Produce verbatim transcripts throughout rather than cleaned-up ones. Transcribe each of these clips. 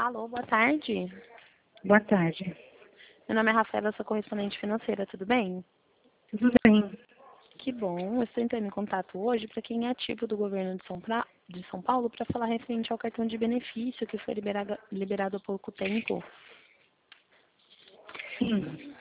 Alô, boa tarde. Boa tarde. Meu nome é Rafaela, sou correspondente financeira, tudo bem? Tudo bem? Que bom, eu estou entrando em contato hoje para quem é ativo do governo de São, pra... de São Paulo para falar referente ao cartão de benefício que foi liberado, liberado há pouco tempo. Sim.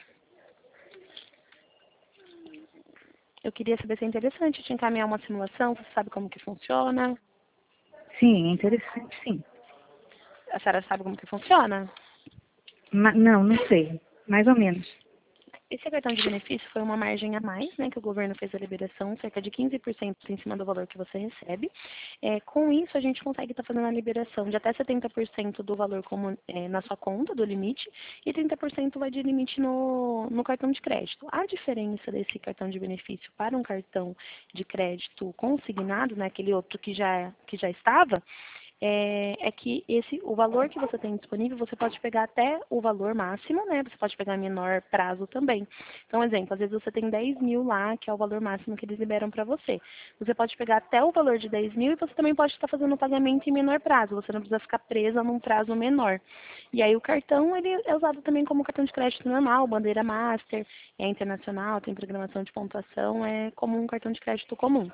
Eu queria saber se é interessante te encaminhar uma simulação, você sabe como que funciona? Sim, é interessante, sim. A senhora sabe como que funciona? Ma não, não sei. Mais ou menos. Esse cartão de benefício foi uma margem a mais, né, que o governo fez a liberação, cerca de quinze por cento em cima do valor que você recebe. É, com isso, a gente consegue estar fazendo a liberação de até setenta por cento do valor comum, é, na sua conta, do limite, e trinta por cento vai de limite no, no cartão de crédito. A diferença desse cartão de benefício para um cartão de crédito consignado, né, aquele outro que já, que já estava, é, é que esse, o valor que você tem disponível, você pode pegar até o valor máximo, né? Você pode pegar menor prazo também. Então, exemplo, às vezes você tem dez mil lá, que é o valor máximo que eles liberam para você. Você pode pegar até o valor de dez mil e você também pode estar fazendo o pagamento em menor prazo. Você não precisa ficar presa num prazo menor. E aí o cartão, ele é usado também como cartão de crédito normal, bandeira master, é internacional, tem programação de pontuação, é como um cartão de crédito comum.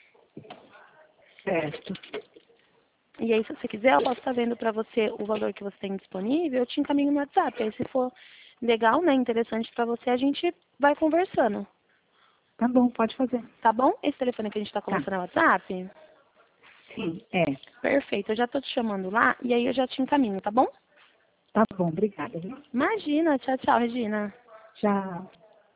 Certo. E aí, se você quiser, eu posso estar vendo para você o valor que você tem disponível, eu te encaminho no WhatsApp. Aí, se for legal, né, interessante para você, a gente vai conversando, Tá bom, pode fazer. tá bom? Esse telefone que a gente está Tá. conversando é o WhatsApp? Sim, é. Perfeito, eu já estou te chamando lá e aí eu já te encaminho, tá bom? Tá bom, obrigada, viu? Imagina, tchau, tchau, Regina. Tchau.